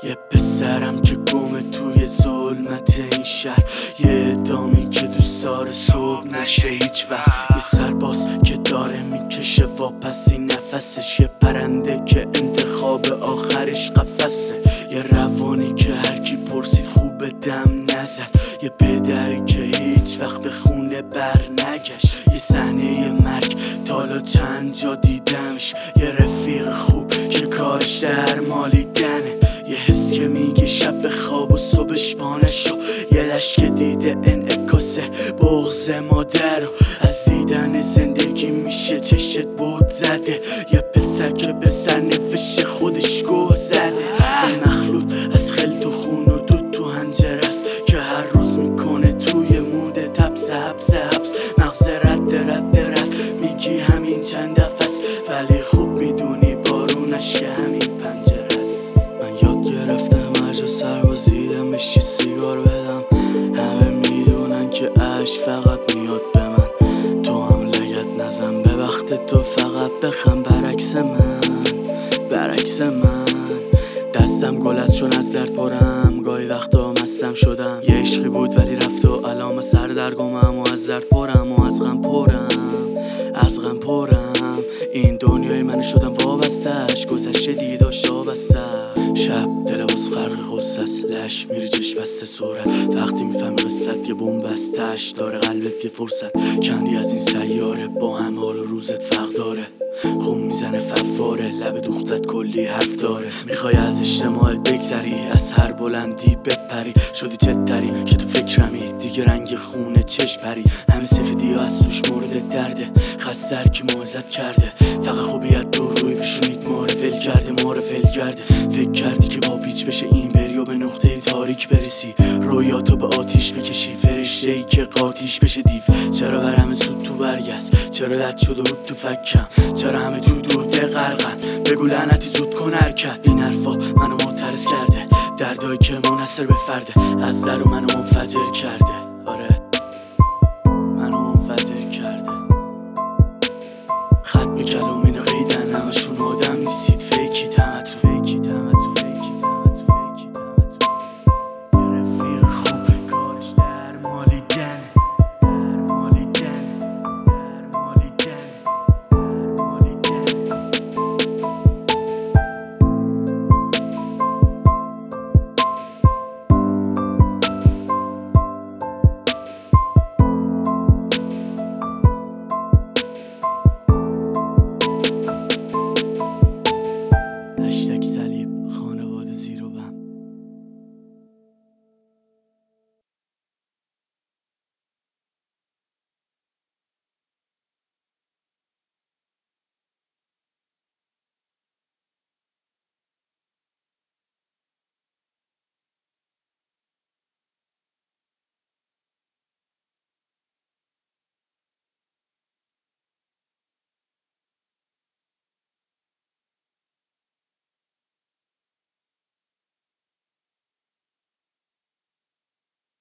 یه پسرم که گمه توی ظلمت این شهر، یه ادامی که دوست داره صبح نشه هیچ وقت، یه سرباز که داره میکشه واپسی نفسش، یه پرنده که انتخاب آخرش قفسه، یه روانی که هرکی پرسید خوب دم نزد، یه پدری که هیچ وقت به خونه بر نگشت، یه صحنه مرگ تالا چند جا دیدمش، یه رفیق خوب که کارش در مالیدنه، یه حس که میگه شب به خواب و صبحش بانه شو، یه لش که دیده انعکاس بغض مادر و از دیدن زندگی میشه چشت بود زده، یه پسر که به سرنوشت خودش گوه زده، یه مخلوط از خلط و خون و دود تو هنجره است که هر روز میکنه توی موده تبس حبس مغز رد میگی همین چند دفعه است، ولی خوب میدونی بارونش که همین پنجره است. من یاد گرفتم هر جا سربازیدم بهش سیگار بدم، همه میدونن که عشق فقط میاد به من، تو هم لگت نزن به وقت تو فقط بخم، برعکس من دستم گل است چون از درد پرم، گاهی وقتا مستم شدم، یه عشقی بود ولی رفت و الان سردرگمم و از درد پرم و از غم پرم، این دنیای من شدم وابستش، گذشته دیده شابسته، شب دل بس غرق غصه است، لش میری چشم بسته صورت، وقتی میفهمی قصت یه بمب بستش داره قلبت یه فرصت، چندی از این سیاره با هم حال و روزت فرق داره، خون میزنه فواره لب دوختت کلی حرف داره، میخوای از اجتماعت بگذری از هر بلندی بپری، شدی چتری که تو فکرمی دیگه رنگ خونه چشم پری، همه سفیدی ها از توش مورد درده، خسته هر کی موعظت کرده، فقط خوبیت دور روی بشونید ماره ول کرده، فکر کردی که با پیچ بشه این بری و به نقطه تاریک برسی، رویاتو به آتیش بکشی، فرشته ای که قاتیش بشه دیو، چرا بر همه سود تو برگست، چرا دد شده بود تو فکم، چرا همه تو دوده غرقن، بگو لعنتی زود کن حرکت، این حرفا منو معترض کرده، دردایی که منحصر به فرده، از در و منو منفجر کرده.